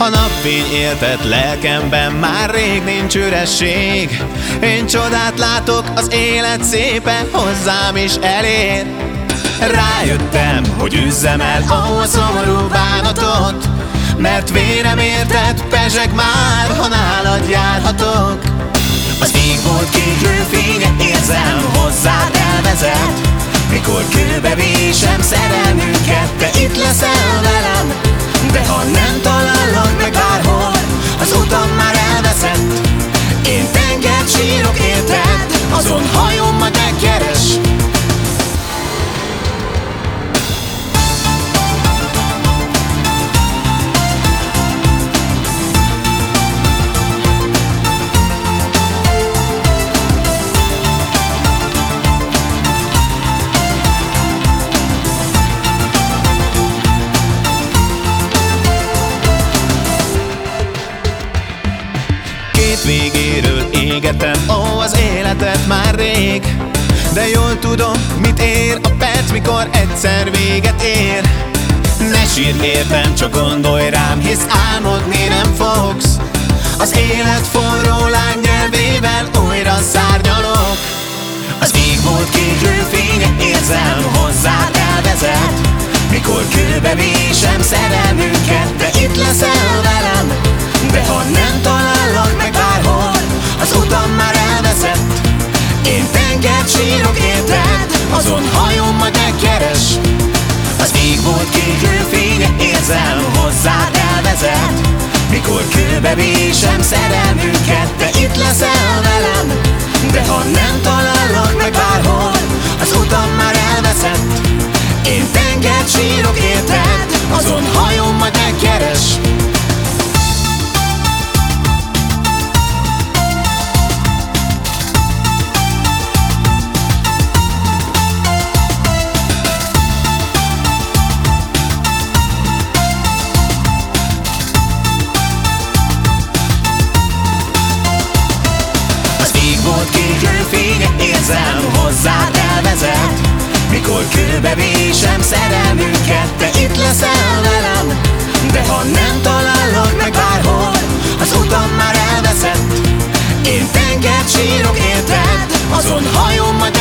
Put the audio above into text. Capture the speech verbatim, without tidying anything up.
A napfény éltet lelkemben már rég nincs üresség. Én csodát látok, az élet szépe hozzám is elér. Rájöttem, hogy üzzem el a szomorú bánatot, mert vérem érted, pezseg már, ha nálad járhatok. Az égbolt kéklő fénye érzem, hozzád elvezet. Mikor kőbevésem szerelmünket, te itt leszel velem. De ha nem találok meg bárhol, az utam már elveszett. Én tengert sírok érted, azon hajom majd megkeres. Végéről égetem, ó, az életet már rég. De jól tudom, mit ér a perc, mikor egyszer véget ér. Ne sírj értem, csak gondolj rám, hisz álmodni nem fogsz. Az élet forró lángnyelvével újra szárnyalok. Az égbolt kéklő fénye érzem, hozzád elvezet. Mikor kőbevésem szerelmünket, te itt leszel velem. De ha nem talállak meg bárhol, az utam már elveszett. Én tengert sírok érted, azon hajom majd megkeres. Az égbolt kéklő fénye érzem, hozzád elvezet. Mikor kőbevésem szerelmünket, te itt leszel velem. De ha nem talállak meg bárhol, az utam már elveszett. Én tengert sírok érted, azon hajom majd megkeres. Kéklő fénye érzem, hozzád elvezet. Mikor kőbevésem szerelmünket, te itt leszel velem. De ha nem talállak meg bárhol, az utam már elveszett. Én tengert sírok érted, azon hajom majd